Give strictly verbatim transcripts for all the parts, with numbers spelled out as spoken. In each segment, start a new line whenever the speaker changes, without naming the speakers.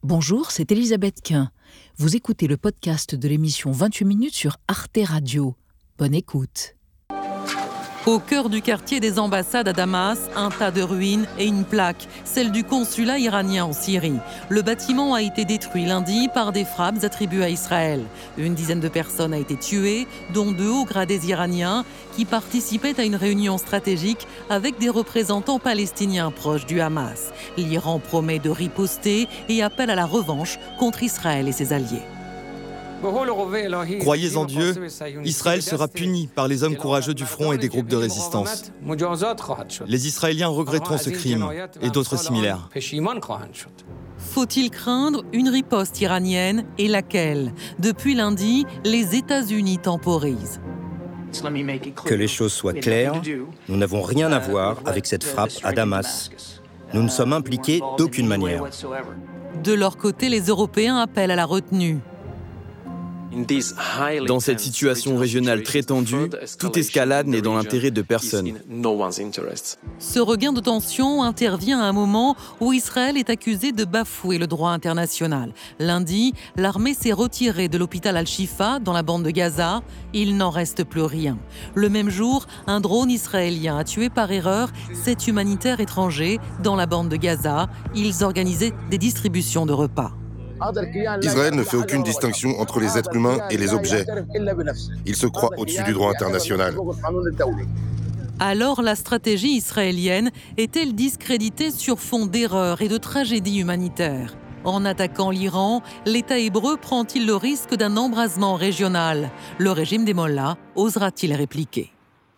Bonjour, c'est Elisabeth Quint. Vous écoutez le podcast de l'émission vingt-huit minutes sur Arte Radio. Bonne écoute.
Au cœur du quartier des ambassades à Damas, un tas de ruines et une plaque, celle du consulat iranien en Syrie. Le bâtiment a été détruit lundi par des frappes attribuées à Israël. Une dizaine de personnes a été tuées, dont deux hauts gradés iraniens qui participaient à une réunion stratégique avec des représentants palestiniens proches du Hamas. L'Iran promet de riposter et appelle à la revanche contre Israël et ses alliés.
Croyez en Dieu, Israël sera puni par les hommes courageux du front et des groupes de résistance. Les Israéliens regretteront ce crime et d'autres similaires.
Faut-il craindre une riposte iranienne et laquelle ? Depuis lundi, les États-Unis temporisent.
Que les choses soient claires, nous n'avons rien à voir avec cette frappe à Damas. Nous ne sommes impliqués d'aucune manière.
De leur côté, les Européens appellent à la retenue.
Dans cette situation régionale très tendue, toute escalade n'est dans l'intérêt de personne.
Ce regain de tension intervient à un moment où Israël est accusé de bafouer le droit international. Lundi, l'armée s'est retirée de l'hôpital Al-Shifa dans la bande de Gaza. Il n'en reste plus rien. Le même jour, un drone israélien a tué par erreur sept humanitaires étrangers dans la bande de Gaza. Ils organisaient des distributions de repas.
Israël ne fait aucune distinction entre les êtres humains et les objets. Il se croit au-dessus du droit international.
Alors la stratégie israélienne est-elle discréditée sur fond d'erreurs et de tragédies humanitaires ? En attaquant l'Iran, l'État hébreu prend-il le risque d'un embrasement régional ? Le régime des mollahs osera-t-il répliquer ?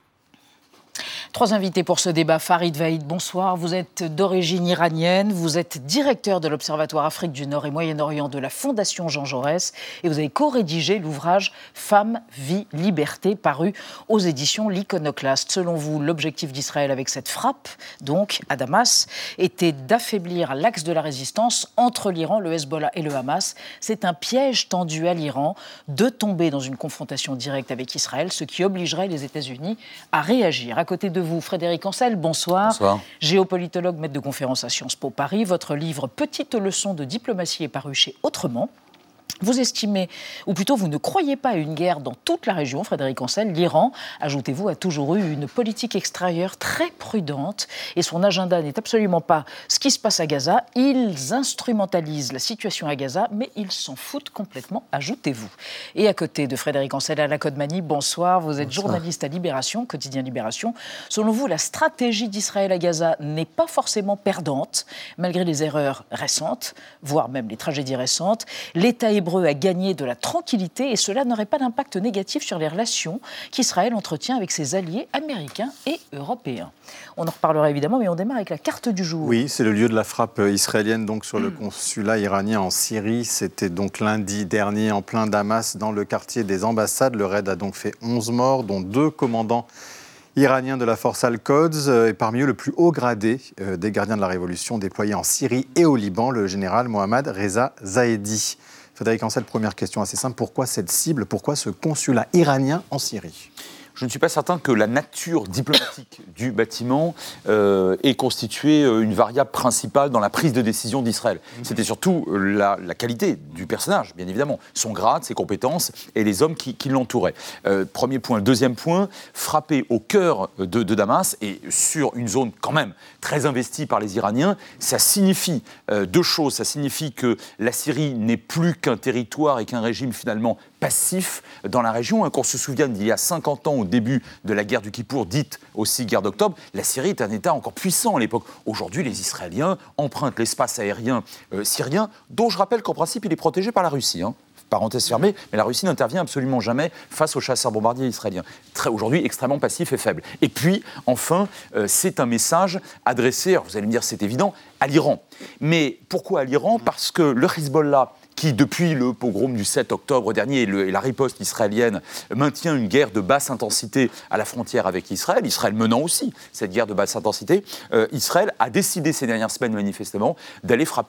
Trois invités pour ce débat. Farid Vaïd, bonsoir. Vous êtes d'origine iranienne, vous êtes directeur de l'Observatoire Afrique du Nord et Moyen-Orient de la Fondation Jean Jaurès et vous avez co-rédigé l'ouvrage Femmes, Vie, Liberté, paru aux éditions L'Iconoclaste. Selon vous, l'objectif d'Israël avec cette frappe, donc à Damas, était d'affaiblir l'axe de la résistance entre l'Iran, le Hezbollah et le Hamas. C'est un piège tendu à l'Iran de tomber dans une confrontation directe avec Israël, ce qui obligerait les États-Unis à réagir. À côté de vous, Frédéric Ancel, bonsoir.
Bonsoir.
Géopolitologue, maître de conférence à Sciences Po Paris. Votre livre « Petite leçon de diplomatie » est paru chez Autrement. Vous estimez, ou plutôt vous ne croyez pas à une guerre dans toute la région, Frédéric Ancel. L'Iran, ajoutez-vous, a toujours eu une politique extérieure très prudente et son agenda n'est absolument pas ce qui se passe à Gaza. Ils instrumentalisent la situation à Gaza, mais ils s'en foutent complètement, ajoutez-vous. Et à côté de Frédéric Ancel, Alain Kodmani, bonsoir. Vous êtes bonsoir. Journaliste à Libération, quotidien Libération. Selon vous, la stratégie d'Israël à Gaza n'est pas forcément perdante, malgré les erreurs récentes, voire même les tragédies récentes. L'État hébreu a gagné de la tranquillité et cela n'aurait pas d'impact négatif sur les relations qu'Israël entretient avec ses alliés américains et européens. On en reparlera évidemment, mais on démarre avec la carte du jour.
Oui, c'est le lieu de la frappe israélienne donc sur le consulat iranien en Syrie. C'était donc lundi dernier en plein Damas, dans le quartier des ambassades. Le raid a donc fait onze morts, dont deux commandants iraniens de la force Al-Quds, et parmi eux le plus haut gradé euh, des gardiens de la Révolution déployés en Syrie et au Liban, le général Mohammad Reza Zahedi. Frédéric Ancel, première question assez simple. Pourquoi cette cible ? Pourquoi ce consulat iranien en Syrie ?
Je ne suis pas certain que la nature diplomatique du bâtiment euh, ait constitué une variable principale dans la prise de décision d'Israël. C'était surtout la, la qualité du personnage, bien évidemment, son grade, ses compétences et les hommes qui, qui l'entouraient. Euh, premier point. Deuxième point, frapper au cœur de, de Damas et sur une zone quand même très investie par les Iraniens, ça signifie euh, deux choses. Ça signifie que la Syrie n'est plus qu'un territoire et qu'un régime finalement passif dans la région. Qu'on se souvienne d'il y a cinquante ans, au début de la guerre du Kippour, dite aussi guerre d'octobre, la Syrie est un État encore puissant à l'époque. Aujourd'hui, les Israéliens empruntent l'espace aérien euh, syrien, dont je rappelle qu'en principe, il est protégé par la Russie. Hein. Parenthèse fermée, mais la Russie n'intervient absolument jamais face aux chasseurs-bombardiers israéliens. Très, aujourd'hui, extrêmement passif et faible. Et puis, enfin, euh, c'est un message adressé, alors vous allez me dire, c'est évident, à l'Iran. Mais pourquoi à l'Iran ? Parce que le Hezbollah, qui, depuis le pogrom du sept octobre dernier et, le, et la riposte israélienne, maintient une guerre de basse intensité à la frontière avec Israël, Israël menant aussi cette guerre de basse intensité, euh, Israël a décidé ces dernières semaines, manifestement, d'aller frapper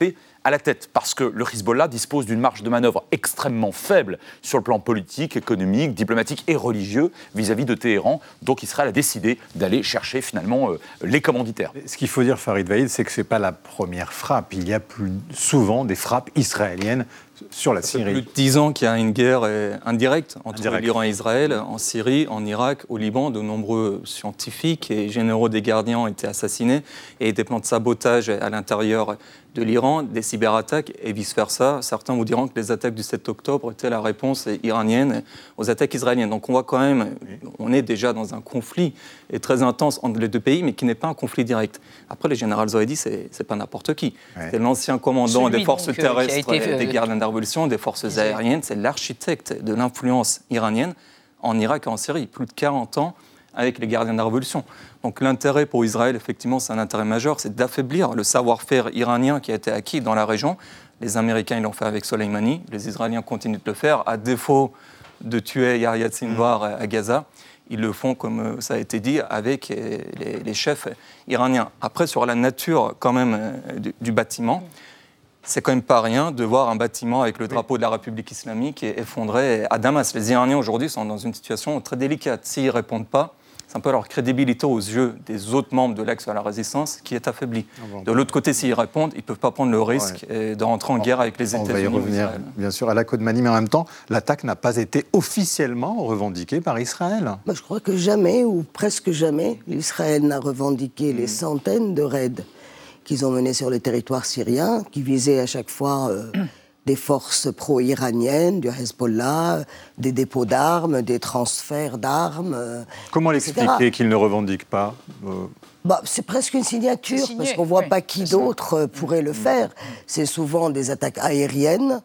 à la tête, parce que le Hezbollah dispose d'une marge de manœuvre extrêmement faible sur le plan politique, économique, diplomatique et religieux vis-à-vis de Téhéran. Donc Israël a décidé d'aller chercher finalement euh, les commanditaires.
Ce qu'il faut dire, Farid Vaïd, c'est que ce n'est pas la première frappe. Il y a plus souvent des frappes israéliennes sur la Syrie.
Ça fait plus de dix ans qu'il y a une guerre euh, indirecte entre
Indirect.
l'Iran et Israël, en Syrie, en Irak, au Liban. De nombreux scientifiques et généraux des gardiens ont été assassinés et des plans de sabotage à l'intérieur de l'Iran, des cyberattaques et vice-versa. Certains vous diront que les attaques du sept octobre étaient la réponse iranienne aux attaques israéliennes. Donc on voit quand même, on est déjà dans un conflit et très intense entre les deux pays, mais qui n'est pas un conflit direct. Après, le général Zohedi, c'est, c'est pas n'importe qui. Ouais. C'est l'ancien commandant Celui des forces donc, terrestres, euh, été... des gardiens de la révolution, des forces aériennes. C'est l'architecte de l'influence iranienne en Irak et en Syrie. Plus de quarante ans avec les gardiens de la révolution. Donc l'intérêt pour Israël, effectivement, c'est un intérêt majeur, c'est d'affaiblir le savoir-faire iranien qui a été acquis dans la région. Les Américains, ils l'ont fait avec Soleimani, les Israéliens continuent de le faire, à défaut de tuer Yahya Sinwar à Gaza. Ils le font, comme ça a été dit, avec les, les chefs iraniens. Après, sur la nature, quand même, du, du bâtiment, c'est quand même pas rien de voir un bâtiment avec le drapeau de la République islamique effondré à Damas. Les Iraniens, aujourd'hui, sont dans une situation très délicate. S'ils ne répondent pas, c'est un peu leur crédibilité aux yeux des autres membres de l'axe à la résistance qui est affaiblie. De l'autre côté, s'ils répondent, ils ne peuvent pas prendre le risque ouais. de rentrer en guerre avec les États-Unis.
On va y revenir, bien sûr, à la Côte Mani, mais en même temps, l'attaque n'a pas été officiellement revendiquée par Israël.
Bah, je crois que jamais, ou presque jamais, l'Israël n'a revendiqué mmh. les centaines de raids qu'ils ont menés sur le territoire syrien, qui visaient à chaque fois... Euh, des forces pro-iraniennes, du Hezbollah, des dépôts d'armes, des transferts d'armes.
Comment l'expliquer qu'ils ne revendiquent pas euh...
bah, c'est presque une signature, signé, parce qu'on ne voit oui, pas qui d'autre ça. pourrait le faire. C'est souvent des attaques aériennes.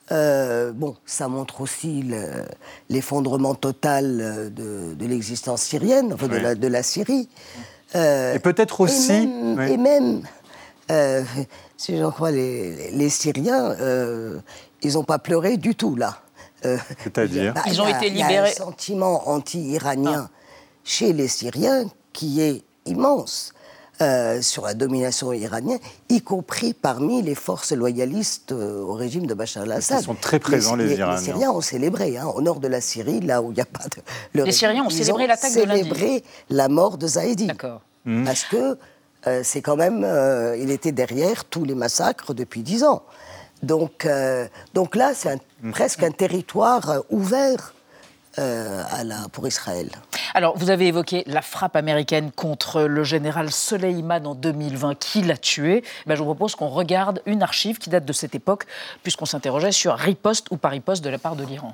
Euh, bon, ça montre aussi le, l'effondrement total de, de l'existence syrienne, enfin oui. de, la, de la Syrie.
Euh, et peut-être aussi...
Et même...
Oui.
Et même euh, si j'en crois les, les Syriens, euh, ils n'ont pas pleuré du tout, là.
Euh, C'est-à-dire
bah, Ils ont été libérés.
Il y a un sentiment anti-iranien ah. chez les Syriens qui est immense euh, sur la domination iranienne, y compris parmi les forces loyalistes euh, au régime de Bachar el-Assad.
Ils sont très présents, les, les, les Iraniens.
Les Syriens ont célébré, hein, au nord de la Syrie, là où il n'y a pas de...
Le les régime, Syriens ont célébré ont l'attaque de lundi.
célébré la mort de Zaïdi.
D'accord.
Mmh. Parce que... Euh, c'est quand même, euh, il était derrière tous les massacres depuis dix ans. Donc, euh, donc là, c'est un, mmh. presque un territoire euh, ouvert euh, à la, pour Israël.
Alors, vous avez évoqué la frappe américaine contre le général Soleiman en deux mille vingt, qui l'a tué. Ben, je vous propose qu'on regarde une archive qui date de cette époque, puisqu'on s'interrogeait sur riposte ou pas riposte de la part de l'Iran.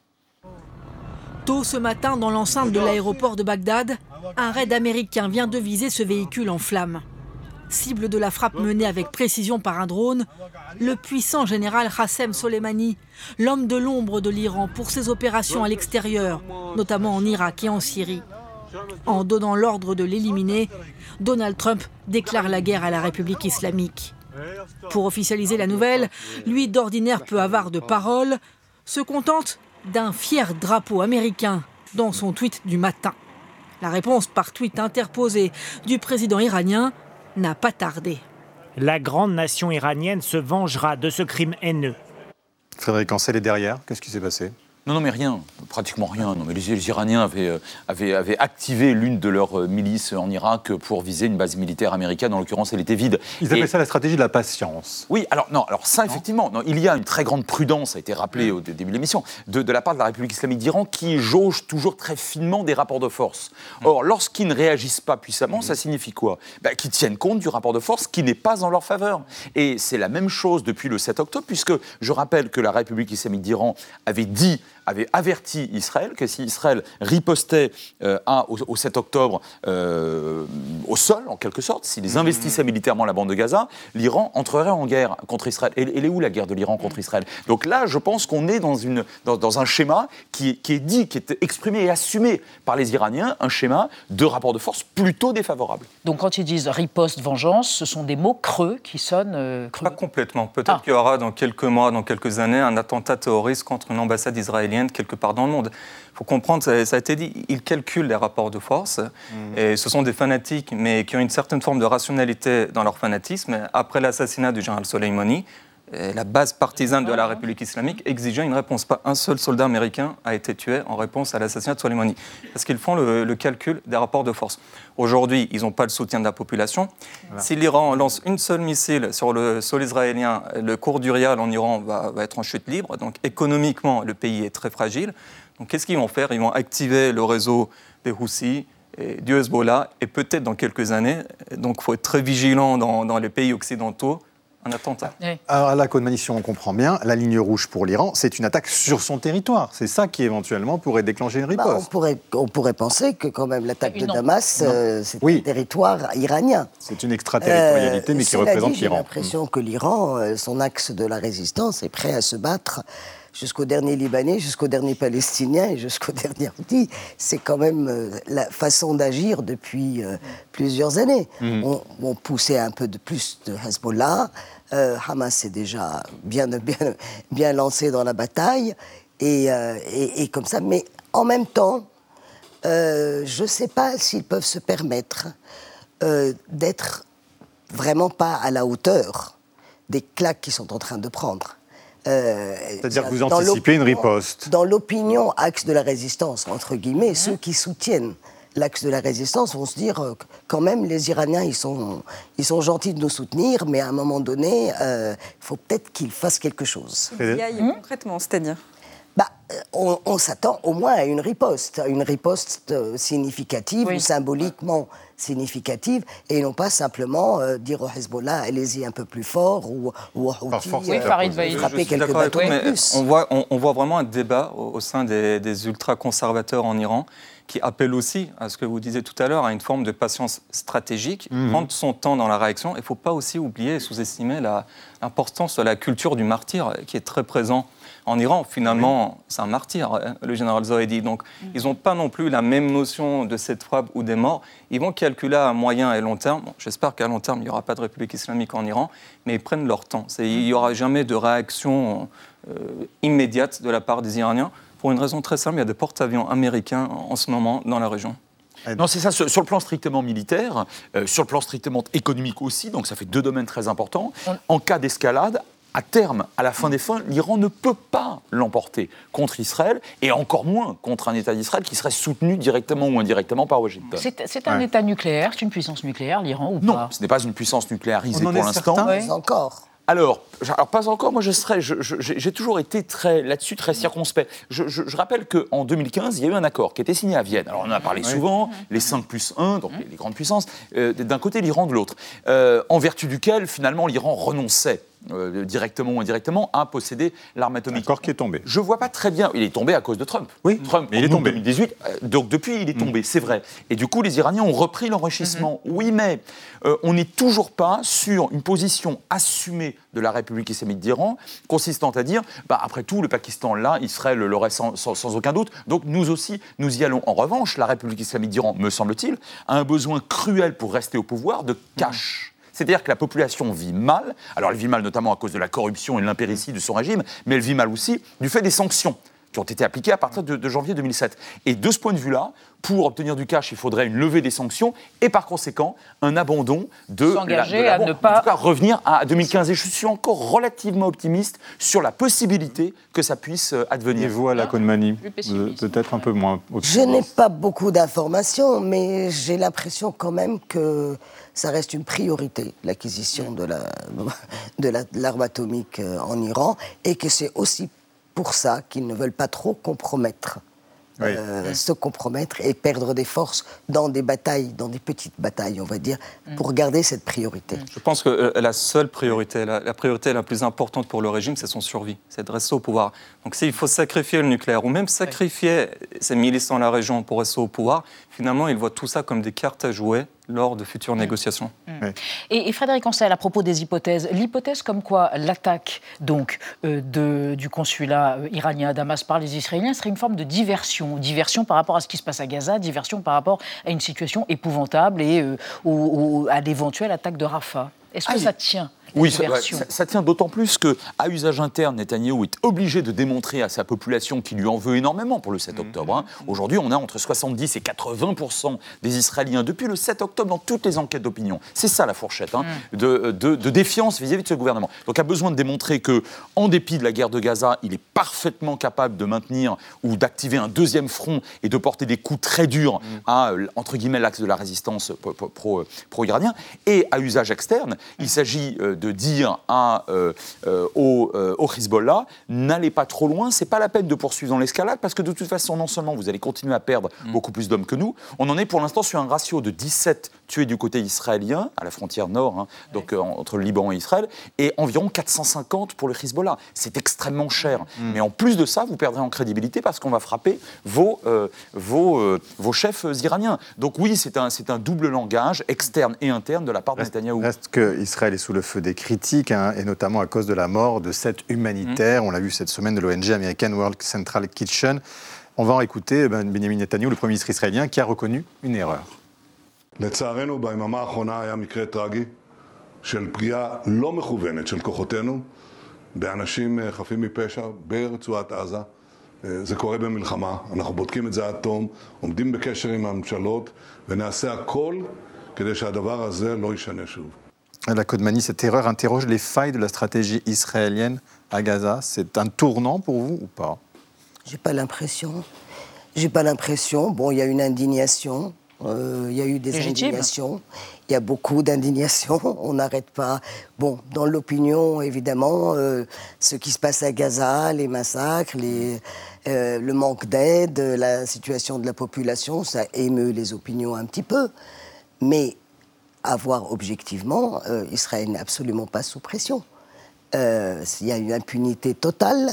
Tôt ce matin, dans l'enceinte de l'aéroport de Bagdad, un raid américain vient de viser ce véhicule en flammes. Cible de la frappe menée avec précision par un drone, le puissant général Qassem Soleimani, l'homme de l'ombre de l'Iran pour ses opérations à l'extérieur, notamment en Irak et en Syrie. En donnant l'ordre de l'éliminer, Donald Trump déclare la guerre à la République islamique. Pour officialiser la nouvelle, lui d'ordinaire peu avare de paroles, se contente d'un fier drapeau américain dans son tweet du matin. La réponse par tweet interposé du président iranien n'a pas tardé.
La grande nation iranienne se vengera de ce crime haineux.
Frédéric Ancel est derrière. Qu'est-ce qui s'est passé ?
Non, non, mais rien, pratiquement rien. Non, mais les, les Iraniens avaient, avaient, avaient activé l'une de leurs milices en Irak pour viser une base militaire américaine. En l'occurrence, elle était vide.
Ils appellent Et... ça la stratégie de la patience.
Oui, alors non, alors ça, non. effectivement, non, il y a une très grande prudence, ça a été rappelé au début de l'émission, de, de la part de la République islamique d'Iran, qui jauge toujours très finement des rapports de force. Or, lorsqu'ils ne réagissent pas puissamment, ça signifie quoi ? Ben, qu'ils tiennent compte du rapport de force qui n'est pas en leur faveur. Et c'est la même chose depuis le sept octobre, puisque je rappelle que la République islamique d'Iran avait dit avait averti Israël que si Israël ripostait euh, à, au, au sept octobre euh, au sol, en quelque sorte, s'ils investissait militairement la bande de Gaza, l'Iran entrerait en guerre contre Israël. Et elle est où la guerre de l'Iran contre Israël ? Donc là, je pense qu'on est dans, une, dans, dans un schéma qui, qui est dit, qui est exprimé et assumé par les Iraniens, un schéma de rapport de force plutôt défavorable.
Donc quand ils disent riposte, vengeance, ce sont des mots creux qui sonnent euh, creux.
Pas complètement. Peut-être ah. qu'il y aura dans quelques mois, dans quelques années, un attentat terroriste contre une ambassade israélienne quelque part dans le monde. Il faut comprendre, ça, ça a été dit, ils calculent les rapports de force, mmh. et ce sont des fanatiques, mais qui ont une certaine forme de rationalité dans leur fanatisme. Après l'assassinat du général Soleimani, la base partisane de la République islamique exigeait une réponse. Pas un seul soldat américain a été tué en réponse à l'assassinat de Soleimani. Parce qu'ils font le, le calcul des rapports de force. Aujourd'hui, ils n'ont pas le soutien de la population. Voilà. Si l'Iran lance une seule missile sur le sol israélien, le cours du rial en Iran va, va être en chute libre. Donc économiquement, le pays est très fragile. Donc qu'est-ce qu'ils vont faire? Ils vont activer le réseau des Houthis, et du Hezbollah, et peut-être dans quelques années. Donc il faut être très vigilant dans, dans les pays occidentaux. Un attentat.
Oui. Alors là, Kodmani, si on comprend bien, la ligne rouge pour l'Iran, c'est une attaque sur son territoire. C'est ça qui éventuellement pourrait déclencher une riposte.
Bah, on, pourrait, on pourrait penser que quand même l'attaque de Damas, euh, c'est oui. un territoire iranien.
C'est une extraterritorialité, euh, mais qui représente
dit,
l'Iran.
J'ai l'impression mmh. que l'Iran, euh, son axe de la résistance, est prêt à se battre jusqu'au dernier Libanais, jusqu'au dernier Palestinien et jusqu'au dernier Houthi. C'est quand même euh, la façon d'agir depuis euh, plusieurs années. Mmh. On, on poussait un peu de plus de Hezbollah. Euh, Hamas est déjà bien, bien, bien lancé dans la bataille, et, euh, et, et comme ça. Mais en même temps, euh, je ne sais pas s'ils peuvent se permettre euh, d'être vraiment pas à la hauteur des claques qu'ils sont en train de prendre.
Euh, C'est-à-dire que vous anticipez une riposte.
Dans l'opinion axe de la résistance, entre guillemets, mmh. ceux qui soutiennent l'axe de la résistance vont se dire euh, quand même les Iraniens ils sont, ils sont gentils de nous soutenir, mais à un moment donné il euh, faut peut-être qu'ils fassent quelque chose.
Ils y aillent mmh. concrètement, c'est-à-dire
bah, on, on s'attend au moins à une riposte, à une riposte euh, significative oui. ou symboliquement significative, et non pas simplement euh, dire au Hezbollah allez-y un peu plus fort, ou, ou au Houthi
oui, euh,
frapper quelques bateaux de plus.
On voit, on, on voit vraiment un débat au, au sein des, des ultra-conservateurs en Iran, qui appelle aussi à ce que vous disiez tout à l'heure, à une forme de patience stratégique, mmh. prendre son temps dans la réaction. Il ne faut pas aussi oublier et sous-estimer la, l'importance de la culture du martyr qui est très présent en Iran. Finalement, oui. c'est un martyr, le général Zohedi. Donc, mmh. ils n'ont pas non plus la même notion de cette frappe ou des morts. Ils vont calculer à moyen et long terme. Bon, j'espère qu'à long terme, il n'y aura pas de république islamique en Iran, mais ils prennent leur temps. C'est, il n'y aura jamais de réaction euh, immédiate de la part des Iraniens. Pour une raison très simple, il y a des porte-avions américains en ce moment dans la région.
Non, c'est ça, sur, sur le plan strictement militaire, euh, sur le plan strictement économique aussi, donc ça fait deux domaines très importants. En cas d'escalade, à terme, à la fin des fins, l'Iran ne peut pas l'emporter contre Israël, et encore moins contre un État d'Israël qui serait soutenu directement ou indirectement par Washington.
C'est, c'est un ouais. État nucléaire, c'est une puissance nucléaire, l'Iran, ou
non,
pas?
Non, ce n'est pas une puissance nucléarisée
On en
pour
est
l'instant.
Certain, oui. Encore.
Alors, alors, pas encore, moi je serais, je, je, j'ai toujours été très, là-dessus très circonspect. Je, je, je rappelle qu'en deux mille quinze, il y a eu un accord qui était signé à Vienne. Alors on en a parlé oui. souvent, les cinq plus un, donc les, les grandes puissances, euh, d'un côté l'Iran de l'autre, euh, en vertu duquel finalement l'Iran renonçait Euh, directement ou indirectement, à posséder l'arme atomique.
L'accord qui est tombé.
Je ne vois pas très bien. Il est tombé à cause de Trump.
Oui,
Trump,
mais il est tombé.
deux mille dix-huit, euh, donc depuis, il est tombé, mmh. c'est vrai. Et du coup, les Iraniens ont repris l'enrichissement. Mmh. Oui, mais euh, on n'est toujours pas sur une position assumée de la République islamique d'Iran, consistant à dire, bah, après tout, le Pakistan, là, Israël l'aurait sans, sans, sans aucun doute. Donc nous aussi, nous y allons. En revanche, la République islamique d'Iran, me semble-t-il, a un besoin cruel pour rester au pouvoir de cash. Mmh. C'est-à-dire que la population vit mal. Alors elle vit mal notamment à cause de la corruption et de l'impéritie de son régime, mais elle vit mal aussi du fait des sanctions qui ont été appliquées à partir de, de janvier deux mille sept. Et de ce point de vue-là, pour obtenir du cash, il faudrait une levée des sanctions et par conséquent un abandon de
s'engager
la,
à
de la,
ne pas...
En tout cas, revenir à deux mille quinze. Et je suis encore relativement optimiste sur la possibilité que ça puisse advenir.
Et vous, à la Kodmani, peut-être un peu moins optimiste.
Je n'ai pas beaucoup d'informations, mais j'ai l'impression quand même que ça reste une priorité, l'acquisition de, la, de, la, de l'arme atomique en Iran, et que c'est aussi pour ça qu'ils ne veulent pas trop compromettre. Oui. Euh, se compromettre et perdre des forces dans des batailles, dans des petites batailles, on va dire, pour garder cette priorité.
Je pense que euh, la seule priorité, la, la priorité la plus importante pour le régime, c'est son survie, c'est de rester au pouvoir. Donc s'il faut sacrifier le nucléaire, ou même sacrifier oui. ces milices dans la région pour rester au pouvoir, finalement, ils voient tout ça comme des cartes à jouer lors de futures mmh. négociations.
Mmh. Oui. Et, et Frédéric Ancel, à propos des hypothèses, l'hypothèse comme quoi l'attaque donc, euh, de, du consulat euh, iranien à Damas par les Israéliens serait une forme de diversion, diversion par rapport à ce qui se passe à Gaza, diversion par rapport à une situation épouvantable et euh, au, au, à l'éventuelle attaque de Rafah. Est-ce que ah, ça tient ?
Oui, ça, ça, ça tient d'autant plus qu'à usage interne, Netanyahou est obligé de démontrer à sa population qu'il lui en veut énormément pour le sept octobre. Hein. Aujourd'hui, on a entre soixante-dix et quatre-vingts pour cent des Israéliens, depuis le sept octobre, dans toutes les enquêtes d'opinion. C'est ça la fourchette, hein, mm. de, de, de défiance vis-à-vis de ce gouvernement. Donc, a besoin de démontrer qu'en dépit de la guerre de Gaza, il est parfaitement capable de maintenir ou d'activer un deuxième front et de porter des coups très durs mm. à, entre guillemets, l'axe de la résistance pro, pro-iranien. Et à usage externe, il s'agit de dire à, euh, euh, au, euh, au Hezbollah, n'allez pas trop loin, c'est pas la peine de poursuivre dans l'escalade, parce que de toute façon, non seulement vous allez continuer à perdre mm. beaucoup plus d'hommes que nous, on en est pour l'instant sur un ratio de dix-sept tués du côté israélien, à la frontière nord, hein, ouais. donc euh, entre le Liban et Israël, et environ quatre cent cinquante pour le Hezbollah. C'est extrêmement cher. Mm. Mais en plus de ça, vous perdrez en crédibilité parce qu'on va frapper vos, euh, vos, euh, vos chefs iraniens. Donc oui, c'est un, c'est un double langage, externe et interne, de la part de Netanyahou.
Reste qu'Israël est sous le feu des critiques, hein, et notamment à cause de la mort de sept humanitaires. Mm. On l'a vu cette semaine de l'O N G américaine World Central Kitchen. On va en écouter ben, Benjamin Netanyahou, le Premier ministre israélien, qui a reconnu une erreur.
לצערנו, ביממה האחרונה היה מקרה טרגי של פגיעה לא מכוונת של כוחותינו באנשים חפים מפשע ברצועת עזה. זה קורה במלחמה, אנחנו בודקים את זה עד תום, עומדים בקשר עם הממשלות ונעשה הכל כדי שהדבר הזה לא יישנה שוב.
La Kodmani, cette erreur interroge les failles de la stratégie israélienne à Gaza. C'est un tournant pour vous ou pas?
J'ai pas l'impression. J'ai pas l'impression. Bon, il y a une indignation. Euh, il y a eu des Légitime. indignations, il y a beaucoup d'indignations, on n'arrête pas. Bon, dans l'opinion, évidemment, euh, ce qui se passe à Gaza, les massacres, les, euh, le manque d'aide, la situation de la population, ça émeut les opinions un petit peu. Mais à voir objectivement, euh, Israël n'est absolument pas sous pression. Euh, il y a une impunité totale.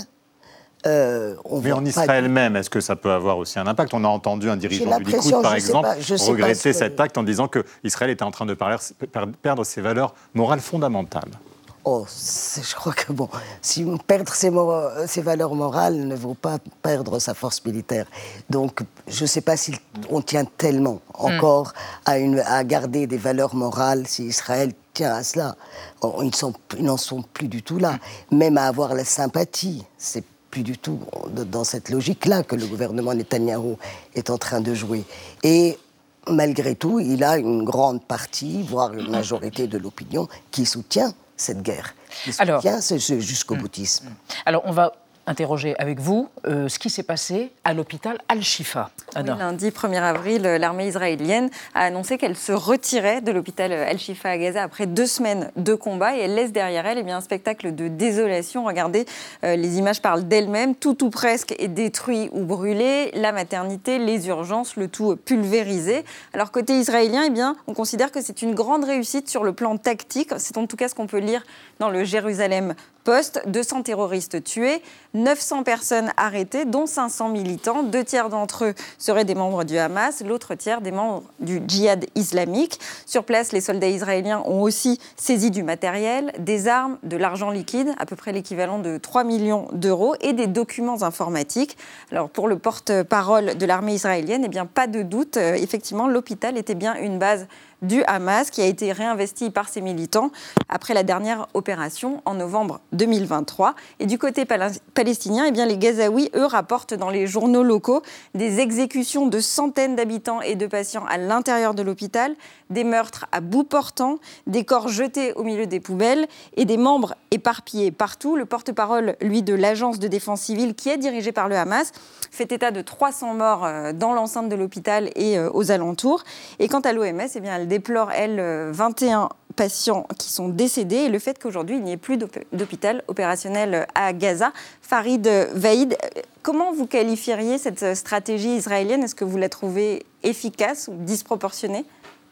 Euh, on
Mais en Israël du... même, est-ce que ça peut avoir aussi un impact? On a entendu un dirigeant du Likoud, par exemple, pas, regretter cet que... acte en disant qu'Israël était en train de perdre ses valeurs morales fondamentales.
Oh, je crois que bon, si perdre ses, ses valeurs morales ne vaut pas perdre sa force militaire. Donc, je ne sais pas si on tient tellement encore mm. à, une, à garder des valeurs morales, si Israël tient à cela. Oh, ils, sont, ils n'en sont plus du tout là. Mm. Même à avoir la sympathie, c'est plus du tout dans cette logique-là que le gouvernement Netanyahou est en train de jouer. Et malgré tout, il a une grande partie, voire une majorité de l'opinion qui soutient cette guerre, qui soutient ce, ce jusqu'au boutisme.
Alors, on va interroger avec vous euh, ce qui s'est passé à l'hôpital Al-Shifa.
Oui, lundi premier avril, l'armée israélienne a annoncé qu'elle se retirait de l'hôpital Al-Shifa à Gaza après deux semaines de combat et elle laisse derrière elle eh bien, un spectacle de désolation. Regardez, euh, les images parlent d'elles-mêmes. Tout ou presque est détruit ou brûlé. La maternité, les urgences, le tout pulvérisé. Alors côté israélien, eh bien, on considère que c'est une grande réussite sur le plan tactique. C'est en tout cas ce qu'on peut lire dans le Jérusalem Post. deux cents terroristes tués, neuf cents personnes arrêtées, dont cinq cents militants. Deux tiers d'entre eux seraient des membres du Hamas, l'autre tiers des membres du djihad islamique. Sur place, les soldats israéliens ont aussi saisi du matériel, des armes, de l'argent liquide, à peu près l'équivalent de trois millions d'euros, et des documents informatiques. Alors pour le porte-parole de l'armée israélienne, eh bien, pas de doute, euh, effectivement, l'hôpital était bien une base du Hamas qui a été réinvesti par ses militants après la dernière opération en novembre deux mille vingt-trois. Et du côté pal- palestinien, eh bien, les Gazaouis, eux, rapportent dans les journaux locaux des exécutions de centaines d'habitants et de patients à l'intérieur de l'hôpital, des meurtres à bout portant, des corps jetés au milieu des poubelles et des membres éparpillés partout. Le porte-parole, lui, de l'agence de défense civile qui est dirigée par le Hamas, fait état de trois cents morts dans l'enceinte de l'hôpital et aux alentours. Et quant à l'O M S, eh bien, elle déplore, elle, vingt et un patients qui sont décédés et le fait qu'aujourd'hui, il n'y ait plus d'hôpital opérationnel à Gaza. Farid Vaïd, comment vous qualifieriez cette stratégie israélienne? Est-ce que vous la trouvez efficace ou disproportionnée?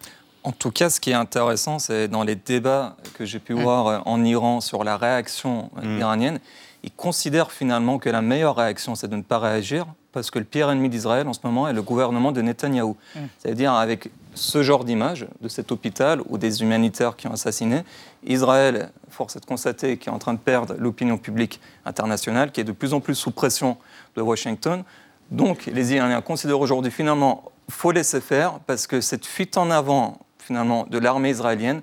En tout cas, ce qui est intéressant, c'est dans les débats que j'ai pu mmh. voir en Iran sur la réaction mmh. iranienne, ils considèrent finalement que la meilleure réaction, c'est de ne pas réagir, parce que le pire ennemi d'Israël en ce moment est le gouvernement de Netanyahou. Mmh. C'est-à-dire avec ce genre d'image de cet hôpital ou des humanitaires qui ont assassiné, Israël, force est de constater, qui est en train de perdre l'opinion publique internationale, qui est de plus en plus sous pression de Washington. Donc les Iraniens considèrent aujourd'hui finalement qu'il faut laisser faire, parce que cette fuite en avant finalement de l'armée israélienne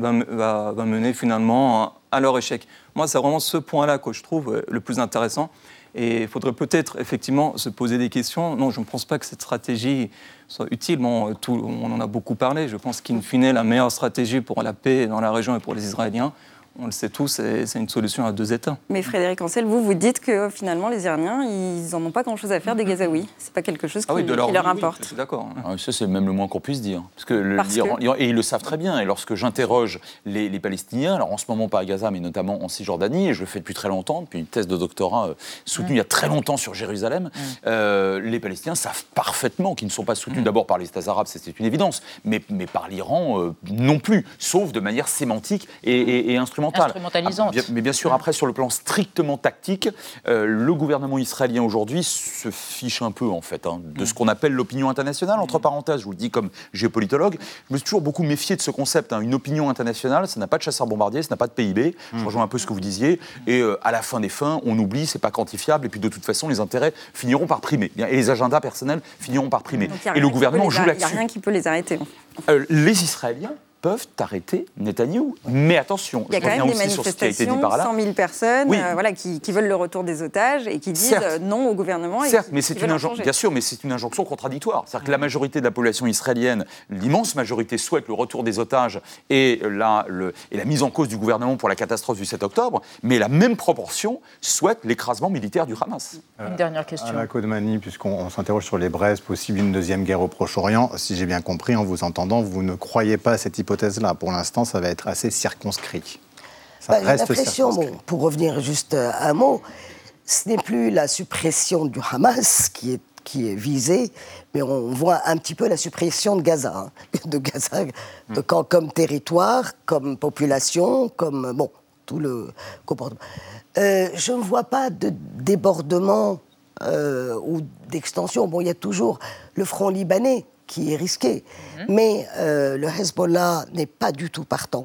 va, va, va mener finalement à leur échec. Moi, c'est vraiment ce point-là que je trouve le plus intéressant. Et il faudrait peut-être effectivement se poser des questions. Non, je ne pense pas que cette stratégie soit utile. Bon, tout, on en a beaucoup parlé. Je pense qu'in fine, la meilleure stratégie pour la paix dans la région et pour les Israéliens, on le sait tous, c'est, c'est une solution à deux États.
Mais Frédéric Ancel, vous, vous dites que finalement, les Iraniens, ils n'en ont pas grand-chose à faire des Gazaouis. C'est pas quelque chose qui, ah oui, leur, qui leur importe.
Oui, je suis d'accord.
Ah, ça, c'est même le moins qu'on puisse dire. Parce que, le,
Parce
l'Iran,
que...
et ils le savent très bien. Et lorsque j'interroge les, les Palestiniens, alors en ce moment pas à Gaza, mais notamment en Cisjordanie, et je le fais depuis très longtemps, depuis une thèse de doctorat euh, soutenue mmh. il y a très longtemps sur Jérusalem, mmh. euh, les Palestiniens savent parfaitement qu'ils ne sont pas soutenus mmh. d'abord par les États arabes, c'est une évidence, mais, mais par l'Iran euh, non plus, sauf de manière sémantique et, et, et instrumentale.
Instrumentalisante.
Bien, mais bien sûr, après, sur le plan strictement tactique, euh, le gouvernement israélien aujourd'hui se fiche un peu, en fait, hein, de ce qu'on appelle l'opinion internationale. Entre parenthèses, je vous le dis comme géopolitologue, je me suis toujours beaucoup méfié de ce concept. Hein. Une opinion internationale, ça n'a pas de chasseurs-bombardiers, ça n'a pas de P I B. Je rejoins un peu ce que vous disiez. Et euh, à la fin des fins, on oublie, c'est pas quantifiable. Et puis, de toute façon, les intérêts finiront par primer. Et les agendas personnels finiront par primer.
Donc,
et le gouvernement joue là-dessus.
Il n'y a rien qui peut les arrêter.
Euh, les Israéliens peuvent arrêter Netanyahou. Mais attention,
il y a
je
quand même des
aussi sur ce qui a été dit
manifestations,
par là.
cent mille personnes
oui.
euh, voilà, qui, qui veulent le retour des otages et qui disent
Certes.
non au gouvernement.
Certes,
et qui,
mais c'est
qui
une
injonction.
Bien sûr, mais c'est une injonction contradictoire. C'est-à-dire que la majorité de la population israélienne, l'immense majorité, souhaite le retour des otages et la, le, et la mise en cause du gouvernement pour la catastrophe du sept octobre, mais la même proportion souhaite l'écrasement militaire du Hamas.
Euh, une dernière question.
Anna Kodmani, puisqu'on on s'interroge sur les braises, possible une deuxième guerre au Proche-Orient, si j'ai bien compris en vous entendant, vous ne croyez pas à cette hypothèse-là. Pour l'instant, ça va être assez circonscrit. Ça
bah,
reste
j'ai l'impression,
circonscrit.
Bon, pour revenir juste un mot, ce n'est plus la suppression du Hamas qui est, qui est visée, mais on voit un petit peu la suppression de Gaza, hein, de Gaza de, mm. comme, comme territoire, comme population, comme bon, tout le comportement. Euh, je ne vois pas de débordement euh, ou d'extension. Bon, il y a toujours le front libanais qui est risqué. Mmh. Mais euh, le Hezbollah n'est pas du tout partant.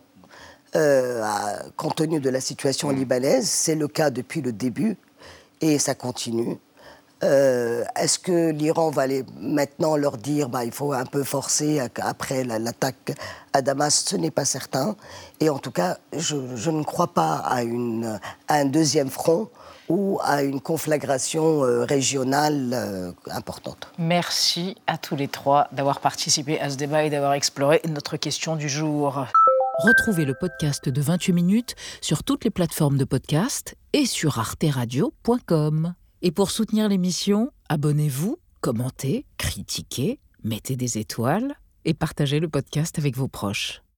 Euh, à, compte tenu de la situation mmh. libanaise, c'est le cas depuis le début, et ça continue. Euh, est-ce que l'Iran va aller maintenant leur dire bah, il faut un peu forcer après la, l'attaque à Damas? Ce n'est pas certain. Et en tout cas, je, je ne crois pas à, une, à un deuxième front ou à une conflagration euh, régionale euh, importante.
Merci à tous les trois d'avoir participé à ce débat et d'avoir exploré notre question du jour.
Retrouvez le podcast de vingt-huit minutes sur toutes les plateformes de podcast et sur arte radio point com. Et pour soutenir l'émission, abonnez-vous, commentez, critiquez, mettez des étoiles et partagez le podcast avec vos proches.